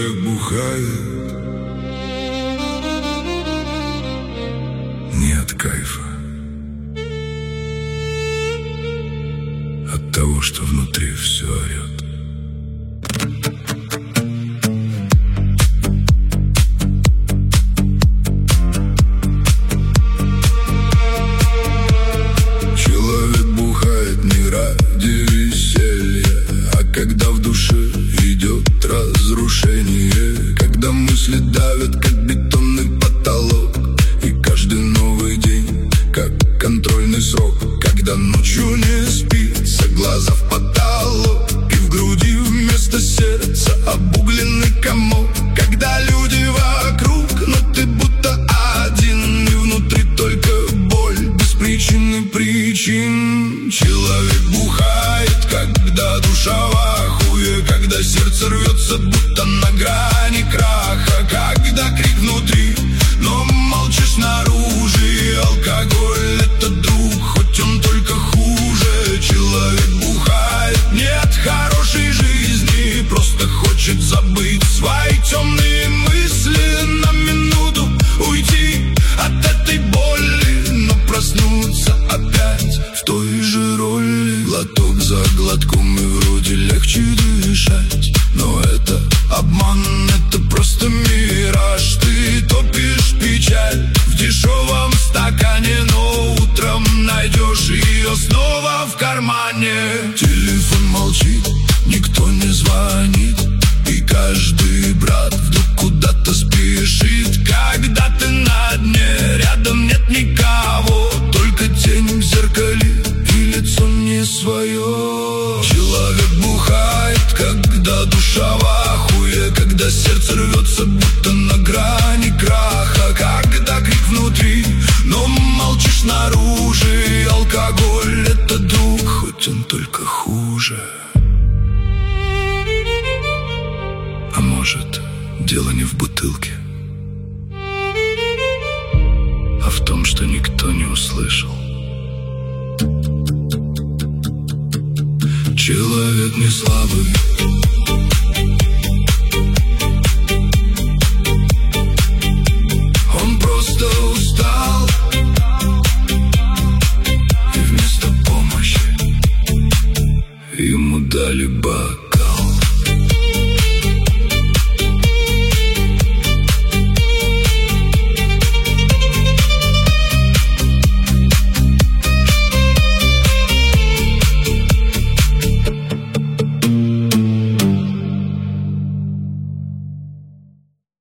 Человек бухает не от кайфа, от того, что внутри все орет. Человек бухает не ради веселья, а когда в душе идет разрушение, когда мысли давят, как бетонный потолок, и каждый новый день, как контрольный срок, когда ночью не спится, глаза в потолок, и в груди вместо сердца обугленный комок, когда люди вокруг, но ты будто один, и внутри только боль без причины причин. Человек бухает, когда душа в ахуе, когда сердце рвется, будто на грани краха, когда крик внутри, но молчишь снаружи. И алкоголь — это друг, хоть он только хуже. Человек бухает не от хорошей жизни, просто хочет забыть свои темные мысли, на минуту уйти от этой боли, но проснуться опять в той же роли. Глоток за глотком, и вроде легче дышать, но это обман, это просто мираж. Ты топишь печаль в дешевом стакане, но утром найдешь ее снова в кармане. Телефон молчит, никто не звонит, и каждый брат вдруг куда-то спешит. Когда ты на дне, рядом нет никого, только тень в зеркале и лицо не свое. Человек бухает, когда душа в ахуе, когда сердце рвется, будто на грани краха, когда крик внутри, но молчишь снаружи. И алкоголь — это друг, хоть он только хуже. А может, дело не в бутылке, а в том, что никто не услышал. Человек не слабый, он просто устал, и вместо помощи ему дали бак.